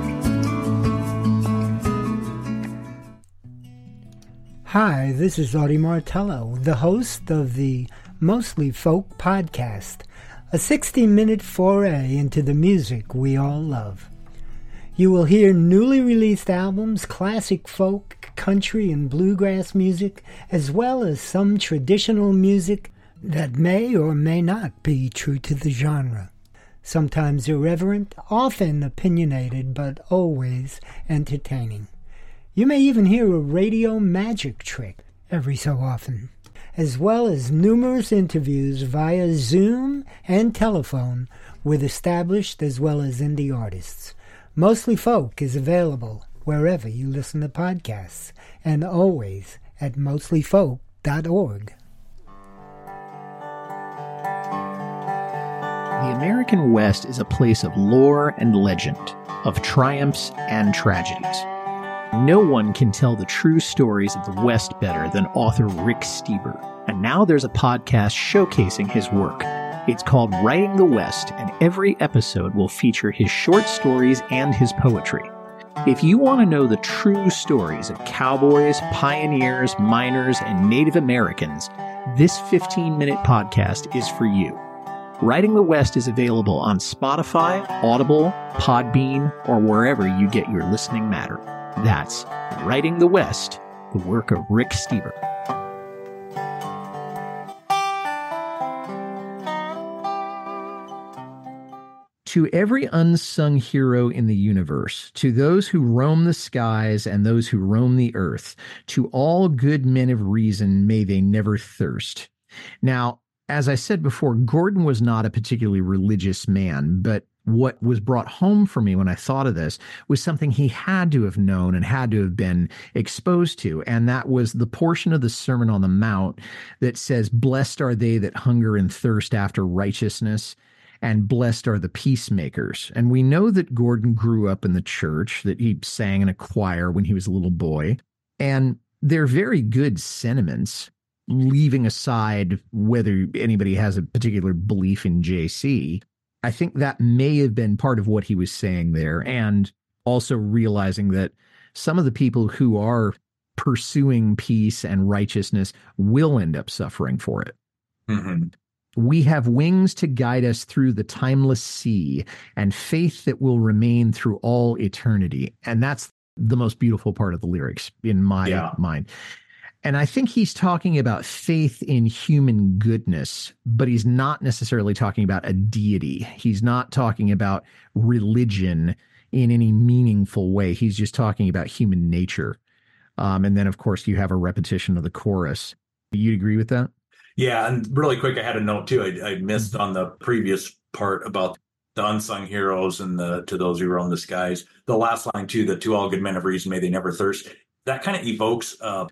Hi, this is Audie Martello, the host of the Mostly Folk podcast, a sixty-minute foray into the music we all love. You will hear newly released albums, classic folk, country, and bluegrass music, as well as some traditional music that may or may not be true to the genre. Sometimes irreverent, often opinionated, but always entertaining. You may even hear a radio magic trick every so often, as well as numerous interviews via Zoom and telephone with established as well as indie artists. Mostly Folk is available wherever you listen to podcasts, and always at mostly folk dot org. The American West is a place of lore and legend, of triumphs and tragedies. No one can tell the true stories of the West better than author Rick Steber, and now there's a podcast showcasing his work. It's called Writing the West, and every episode will feature his short stories and his poetry. If you want to know the true stories of cowboys, pioneers, miners, and Native Americans, this fifteen-minute podcast is for you. Writing the West is available on Spotify, Audible, Podbean, or wherever you get your listening matter. That's Writing the West, the work of Rick Steber. To every unsung hero in the universe, to those who roam the skies and those who roam the earth, to all good men of reason, may they never thirst. Now, as I said before, Gordon was not a particularly religious man, but what was brought home for me when I thought of this was something he had to have known and had to have been exposed to, and that was the portion of the Sermon on the Mount that says, "Blessed are they that hunger and thirst after righteousness, and blessed are the peacemakers." And we know that Gordon grew up in the church, that he sang in a choir when he was a little boy, and they're very good sentiments. leaving aside whether anybody has a particular belief in J C, I think that may have been part of what he was saying there. And also realizing that some of the people who are pursuing peace and righteousness will end up suffering for it. Mm-hmm. We have wings to guide us through the timeless sea and faith that will remain through all eternity. And that's the most beautiful part of the lyrics in my yeah. mind. And I think he's talking about faith in human goodness, but he's not necessarily talking about a deity. He's not talking about religion in any meaningful way. He's just talking about human nature. Um, and then, of course, you have a repetition of the chorus. You'd agree with that? Yeah, and really quick, I had a note too. I, I missed on the previous part about the unsung heroes and the to those who roam the skies. The last line too, the to all good men of reason may they never thirst. That kind of evokes a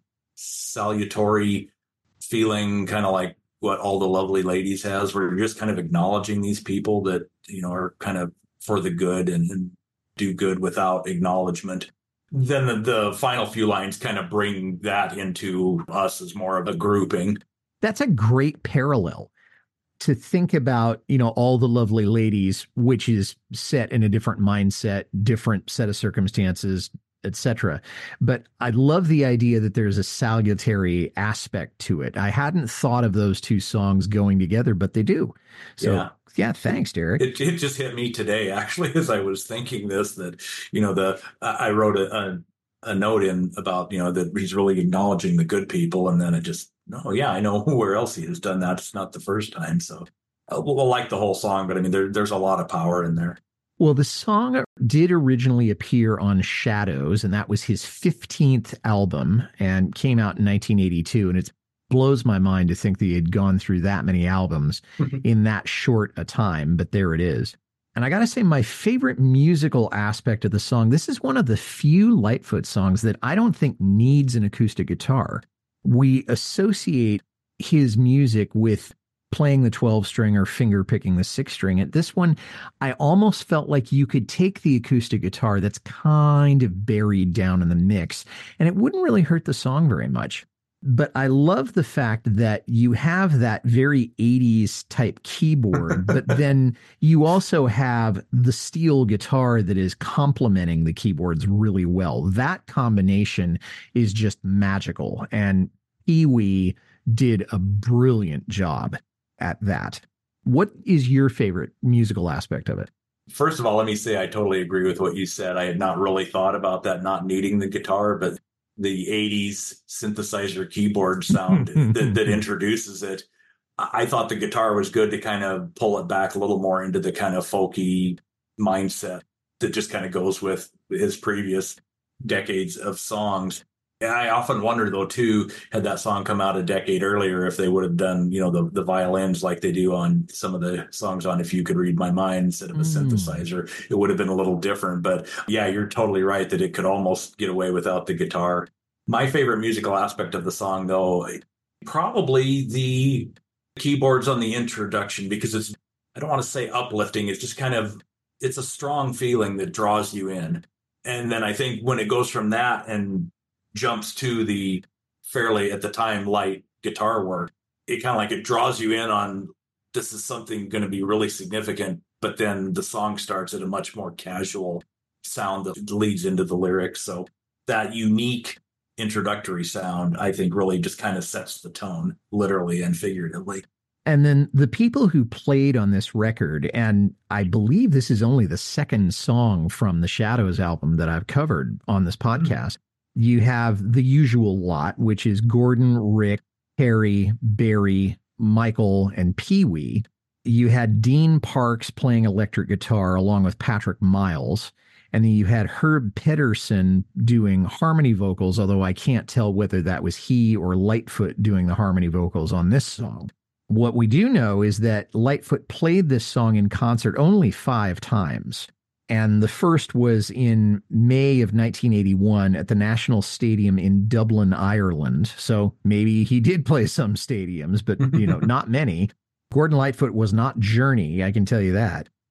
salutary feeling, kind of like what All the Lovely Ladies has, where you're just kind of acknowledging these people that, you know, are kind of for the good and, and do good without acknowledgement. Then the, the final few lines kind of bring that into us as more of a grouping. That's a great parallel to think about, you know, All the Lovely Ladies, which is set in a different mindset, different set of circumstances, et cetera. But I love the idea that there's a salutary aspect to it. I hadn't thought of those two songs going together, but they do. So, yeah, yeah thanks, Derek. It, it just hit me today, actually, as I was thinking this, that, you know, the I wrote a, a, a note in about, you know, that he's really acknowledging the good people. And then it just, no, yeah, I know where else he has done that. It's not the first time. So uh, we'll, we'll like the whole song, but I mean, there, there's a lot of power in there. Well, the song did originally appear on Shadows, and that was his fifteenth album and came out in nineteen eighty-two. And it blows my mind to think that he had gone through that many albums in that short a time, but there it is. And I got to say, my favorite musical aspect of the song, this is one of the few Lightfoot songs that I don't think needs an acoustic guitar. We associate his music with playing the twelve string or finger picking the six string. At this one, I almost felt like you could take the acoustic guitar that's kind of buried down in the mix, and it wouldn't really hurt the song very much. But I love the fact that you have that very eighties type keyboard, but then you also have the steel guitar that is complementing the keyboards really well. That combination is just magical, and Pee Wee did a brilliant job at that. What is your favorite musical aspect of it? First of all, let me say I totally agree with what you said. I had not really thought about that, not needing the guitar, but the eighties synthesizer keyboard sound that, that introduces it. I thought the guitar was good to kind of pull it back a little more into the kind of folky mindset that just kind of goes with his previous decades of songs. And I often wonder, though, too, had that song come out a decade earlier, if they would have done, you know, the, the violins like they do on some of the songs on If You Could Read My Mind instead of a mm. synthesizer, it would have been a little different. But yeah, you're totally right that it could almost get away without the guitar. My favorite musical aspect of the song, though, probably the keyboards on the introduction, because it's, I don't want to say uplifting, it's just kind of, it's a strong feeling that draws you in. And then I think when it goes from that and jumps to the fairly, at the time, light guitar work, it kind of like it draws you in on this is something going to be really significant, but then the song starts at a much more casual sound that leads into the lyrics. So that unique introductory sound, I think, really just kind of sets the tone, literally and figuratively. And then the people who played on this record, and I believe this is only the second song from the Shadows album that I've covered on this podcast, mm-hmm. you have the usual lot, which is Gordon, Rick, Harry, Barry, Michael, and Pee Wee. You had Dean Parks playing electric guitar along with Patrick Miles. And then you had Herb Pedersen doing harmony vocals, although I can't tell whether that was he or Lightfoot doing the harmony vocals on this song. What we do know is that Lightfoot played this song in concert only five times. And the first was in May of nineteen eighty-one at the National Stadium in Dublin, Ireland. So maybe he did play some stadiums, but, you know, not many. Gordon Lightfoot was not Journey, I can tell you that.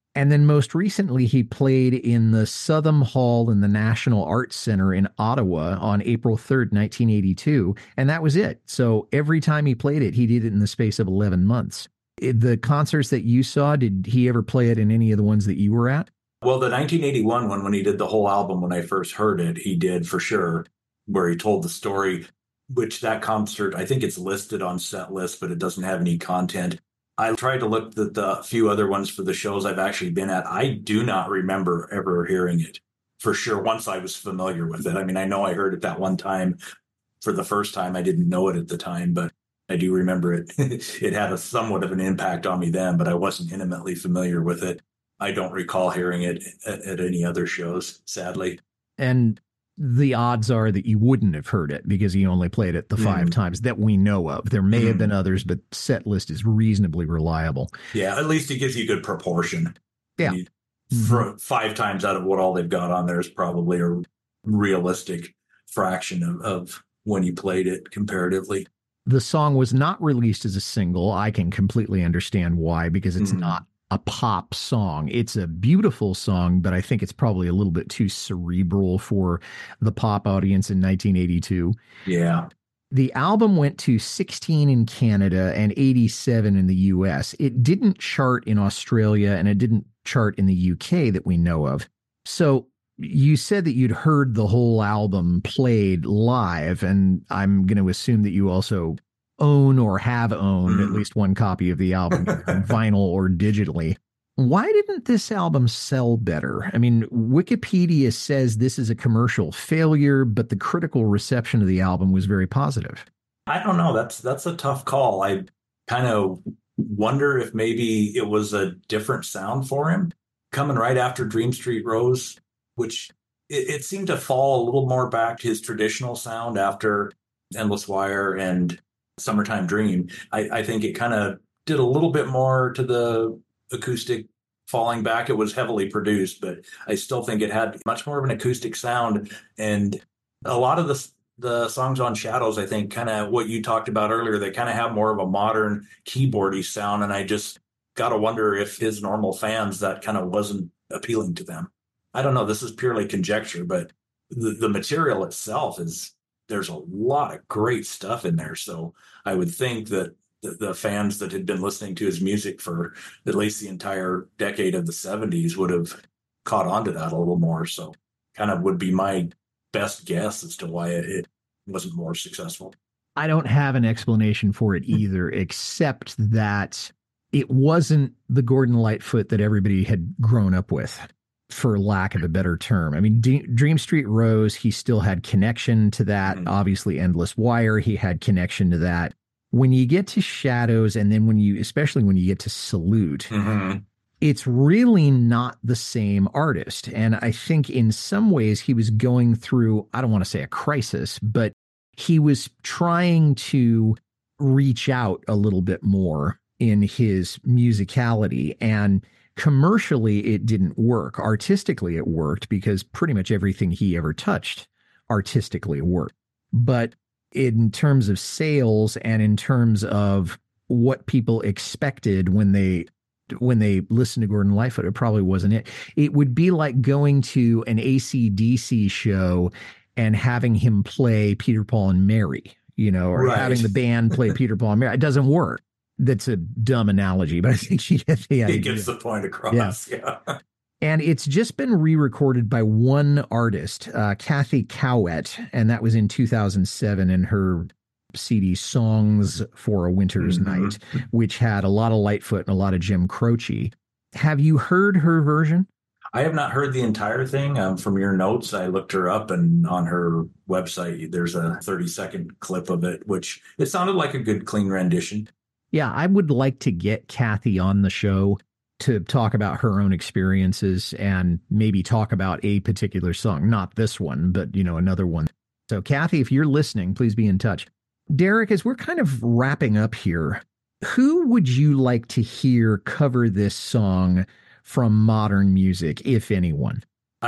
And then most recently, he played in the Southam Hall in the National Arts Center in Ottawa on April third, nineteen eighty-two. And that was it. So every time he played it, he did it in the space of eleven months. The concerts that you saw, did he ever play it in any of the ones that you were at? Well, the nineteen eighty-one one, when he did the whole album, when I first heard it, he did for sure, where he told the story, which that concert, I think it's listed on set list, but it doesn't have any content. I tried to look at the few other ones for the shows I've actually been at. I do not remember ever hearing it for sure once I was familiar with it. I mean, I know I heard it that one time for the first time. I didn't know it at the time, but I do remember it. It had a somewhat of an impact on me then, but I wasn't intimately familiar with it. I don't recall hearing it at, at any other shows, sadly. And the odds are that you wouldn't have heard it because he only played it the five mm. times that we know of. There may mm. have been others, but set list is reasonably reliable. Yeah, at least it gives you good proportion. Yeah. I mean, for mm-hmm. five times out of what all they've got on there is probably a realistic fraction of, of when you played it comparatively. The song was not released as a single. I can completely understand why, because it's mm. not a pop song. It's a beautiful song, but I think it's probably a little bit too cerebral for the pop audience in nineteen eighty-two. Yeah. The album went to sixteen in Canada and eighty-seven in the U S. It didn't chart in Australia and it didn't chart in the U K that we know of. So you said that you'd heard the whole album played live, and I'm going to assume that you also own or have owned at least one copy of the album, vinyl or digitally. Why didn't this album sell better? I mean, Wikipedia says this is a commercial failure, but the critical reception of the album was very positive. I don't know. That's that's a tough call. I kind of wonder if maybe it was a different sound for him coming right after Dream Street Rose, which it, it seemed to fall a little more back to his traditional sound after Endless Wire and Summertime Dream. I, I think it kind of did a little bit more to the acoustic falling back. It was heavily produced, but I still think it had much more of an acoustic sound. And a lot of the, the songs on Shadows, I think, kind of what you talked about earlier, they kind of have more of a modern keyboardy sound. And I just got to wonder if his normal fans, that kind of wasn't appealing to them. I don't know. This is purely conjecture, but the, the material itself is, there's a lot of great stuff in there. So I would think that the, the fans that had been listening to his music for at least the entire decade of the seventies would have caught on to that a little more. So kind of would be my best guess as to why it, it wasn't more successful. I don't have an explanation for it either, except that it wasn't the Gordon Lightfoot that everybody had grown up with, for lack of a better term. I mean, D- Dream Street Rose, he still had connection to that. Mm-hmm. Obviously, Endless Wire, he had connection to that. When you get to Shadows, and then when you, especially when you get to Salute, mm-hmm. it's really not the same artist. And I think in some ways he was going through, I don't want to say a crisis, but he was trying to reach out a little bit more in his musicality. And commercially, it didn't work. Artistically, it worked because pretty much everything he ever touched artistically worked. But in terms of sales and in terms of what people expected when they when they listened to Gordon Lightfoot, it probably wasn't it. It would be like going to an A C D C show and having him play Peter, Paul, and Mary, you know, or right. having the band play Peter, Paul, and Mary. It doesn't work. That's a dumb analogy, but I think she gets the idea. He gets the point across. Yeah. yeah. And it's just been re-recorded by one artist, uh, Kathy Cowett, and that was in two thousand seven in her C D Songs for a Winter's mm-hmm. Night, which had a lot of Lightfoot and a lot of Jim Croce. Have you heard her version? I have not heard the entire thing. Um, from your notes, I looked her up, and on her website, there's a thirty-second clip of it, which it sounded like a good, clean rendition. Yeah, I would like to get Kathy on the show to talk about her own experiences and maybe talk about a particular song. Not this one, but, you know, another one. So, Kathy, if you're listening, please be in touch. Derek, as we're kind of wrapping up here, who would you like to hear cover this song from modern music, if anyone?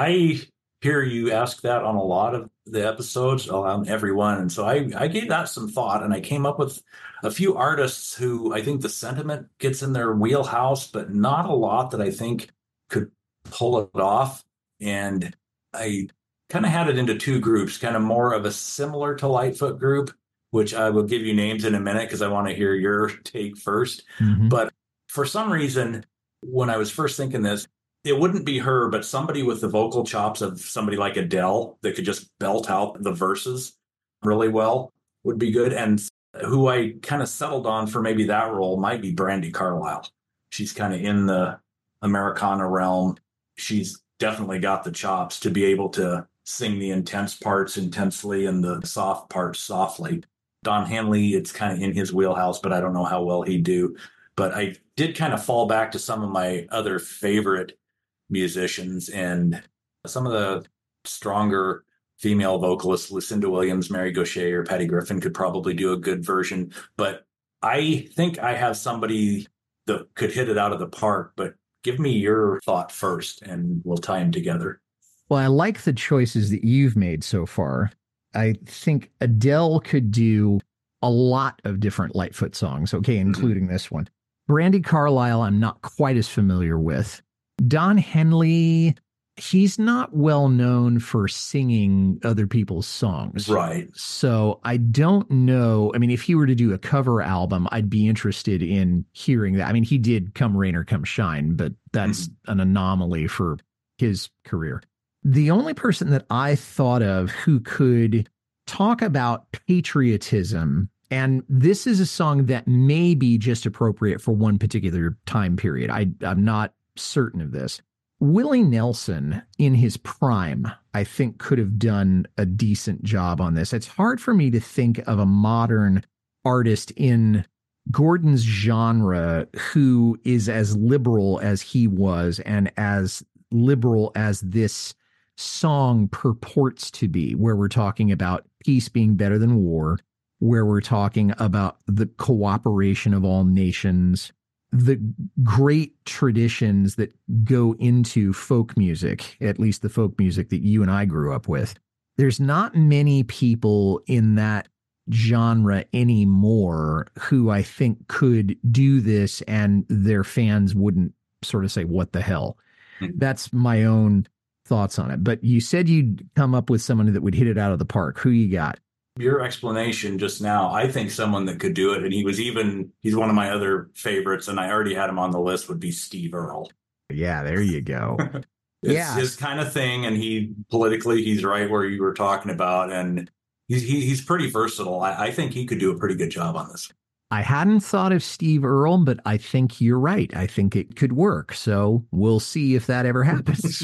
I hear you ask that on a lot of the episodes, on every one. And so I, I gave that some thought, and I came up with a few artists who I think the sentiment gets in their wheelhouse, but not a lot that I think could pull it off. And I kind of had it into two groups, kind of more of a similar to Lightfoot group, which I will give you names in a minute because I want to hear your take first. Mm-hmm. But for some reason, when I was first thinking this, it wouldn't be her, but somebody with the vocal chops of somebody like Adele that could just belt out the verses really well would be good. And who I kind of settled on for maybe that role might be Brandi Carlile. She's kind of in the Americana realm. She's definitely got the chops to be able to sing the intense parts intensely and the soft parts softly. Don Henley, it's kind of in his wheelhouse, but I don't know how well he'd do. But I did kind of fall back to some of my other favorite musicians, and some of the stronger female vocalists, Lucinda Williams, Mary Gauthier, or Patty Griffin could probably do a good version. But I think I have somebody that could hit it out of the park. But give me your thought first, and we'll tie them together. Well, I like the choices that you've made so far. I think Adele could do a lot of different Lightfoot songs, okay, including mm-hmm. this one. Brandi Carlile, I'm not quite as familiar with. Don Henley, he's not well known for singing other people's songs. Right. So I don't know. I mean, if he were to do a cover album, I'd be interested in hearing that. I mean, he did Come Rain or Come Shine, but that's mm-hmm. an anomaly for his career. The only person that I thought of who could talk about patriotism, and this is a song that may be just appropriate for one particular time period. I, I'm not certain of this. Willie Nelson in his prime, I think, could have done a decent job on this. It's hard for me to think of a modern artist in Gordon's genre who is as liberal as he was and as liberal as this song purports to be, where we're talking about peace being better than war, where we're talking about the cooperation of all nations, the great traditions that go into folk music, at least the folk music that you and I grew up with. There's not many people in that genre anymore who I think could do this and their fans wouldn't sort of say, what the hell? Mm-hmm. That's my own thoughts on it. But you said you'd come up with someone that would hit it out of the park. Who you got? Your explanation just now, I think someone that could do it, and he was even, he's one of my other favorites, and I already had him on the list, would be Steve Earle. Yeah, there you go. It's yeah. his kind of thing, and he, politically, he's right where you were talking about, and he's, he, he's pretty versatile. I, I think he could do a pretty good job on this. I hadn't thought of Steve Earle, but I think you're right. I think it could work, so we'll see if that ever happens.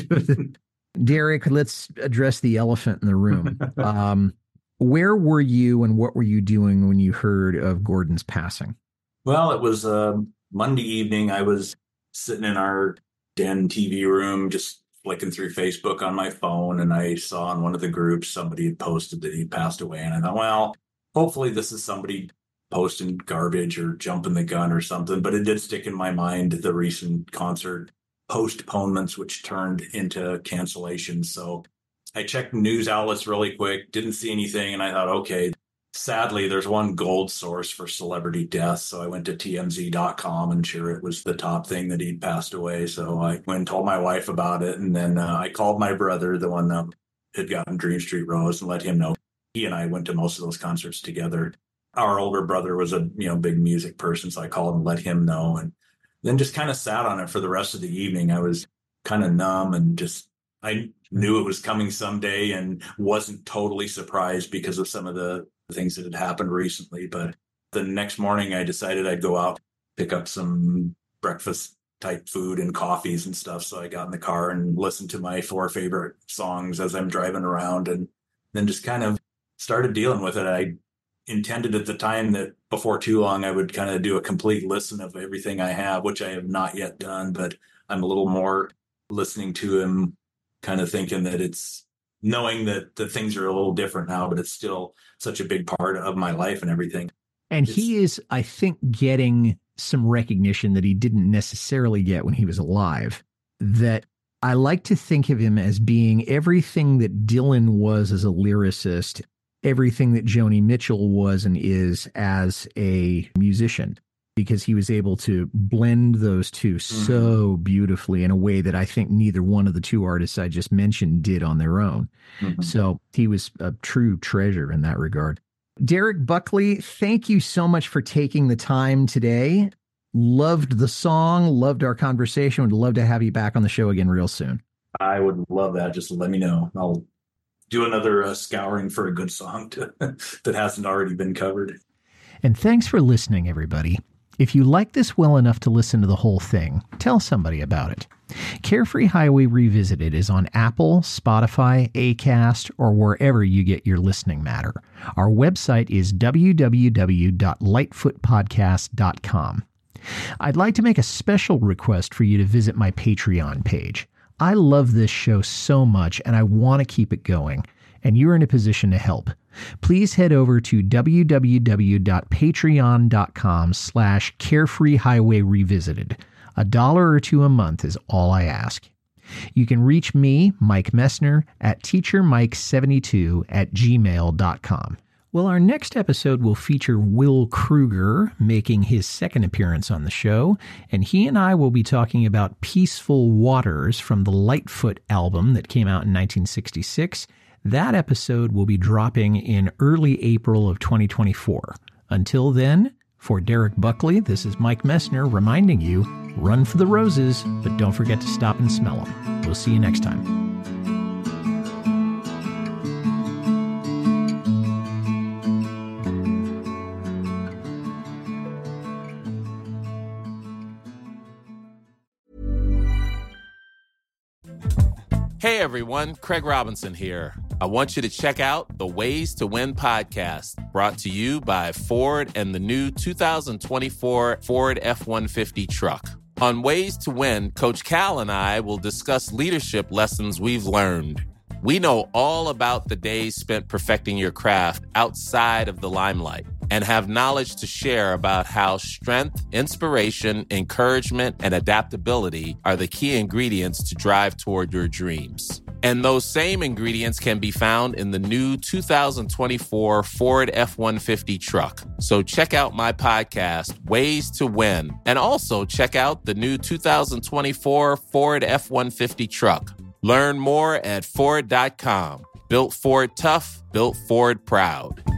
Derek, let's address the elephant in the room. Um, where were you and what were you doing when you heard of Gordon's passing? Well, it was a Monday evening. I was sitting in our den T V room, just flicking through Facebook on my phone, and I saw in one of the groups somebody had posted that he passed away. And I thought, well, hopefully this is somebody posting garbage or jumping the gun or something. But it did stick in my mind, the recent concert postponements, which turned into cancellations. So I checked news outlets really quick, didn't see anything. And I thought, okay, sadly, there's one gold source for celebrity deaths. So I went to T M Z dot com, and sure, it was the top thing that he'd passed away. So I went and told my wife about it. And then uh, I called my brother, the one that had gotten Dream Street Rose, and let him know. He and I went to most of those concerts together. Our older brother was a you know big music person, so I called and let him know. And then just kind of sat on it for the rest of the evening. I was kind of numb and just, I knew it was coming someday and wasn't totally surprised because of some of the things that had happened recently. But the next morning I decided I'd go out, pick up some breakfast type food and coffees and stuff. So I got in the car and listened to my four favorite songs as I'm driving around, and then just kind of started dealing with it. I intended at the time that before too long I would kind of do a complete listen of everything I have, which I have not yet done, but I'm a little more listening to him, kind of thinking that it's knowing that the things are a little different now, but it's still such a big part of my life and everything. And it's, he is, I think, getting some recognition that he didn't necessarily get when he was alive. That I like to think of him as being everything that Dylan was as a lyricist, everything that Joni Mitchell was and is as a musician. because he was able to blend those two mm-hmm. so beautifully in a way that I think neither one of the two artists I just mentioned did on their own. Mm-hmm. So he was a true treasure in that regard. Derek Buckley, thank you so much for taking the time today. Loved the song, loved our conversation. Would love to have you back on the show again real soon. I would love that. Just let me know. I'll do another uh, scouring for a good song to, that hasn't already been covered. And thanks for listening, everybody. If you like this well enough to listen to the whole thing, tell somebody about it. Carefree Highway Revisited is on Apple, Spotify, Acast, or wherever you get your listening matter. Our website is w w w dot lightfoot podcast dot com. I'd like to make a special request for you to visit my Patreon page. I love this show so much, and I want to keep it going, and you're in a position to help. Please head over to w w w dot patreon dot com slash carefree highway revisited. A dollar or two a month is all I ask. You can reach me, Mike Messner, at teacher mike seventy-two at gmail dot com. Well, our next episode will feature Will Kruger making his second appearance on the show, and he and I will be talking about Peaceful Waters from the Lightfoot album that came out in nineteen sixty-six. That episode will be dropping in early April of twenty twenty-four. Until then, for Derek Buckley, this is Mike Messner reminding you, run for the roses, but don't forget to stop and smell them. We'll see you next time. Hey everyone, Craig Robinson here. I want you to check out the Ways to Win podcast, brought to you by Ford and the new two thousand twenty-four Ford F one fifty truck. On Ways to Win, Coach Cal and I will discuss leadership lessons we've learned. We know all about the days spent perfecting your craft outside of the limelight and have knowledge to share about how strength, inspiration, encouragement, and adaptability are the key ingredients to drive toward your dreams. And those same ingredients can be found in the new two thousand twenty-four Ford F one fifty truck. So check out my podcast, Ways to Win, and also check out the new two thousand twenty-four Ford F one fifty truck. Learn more at Ford dot com. Built Ford tough, built Ford proud.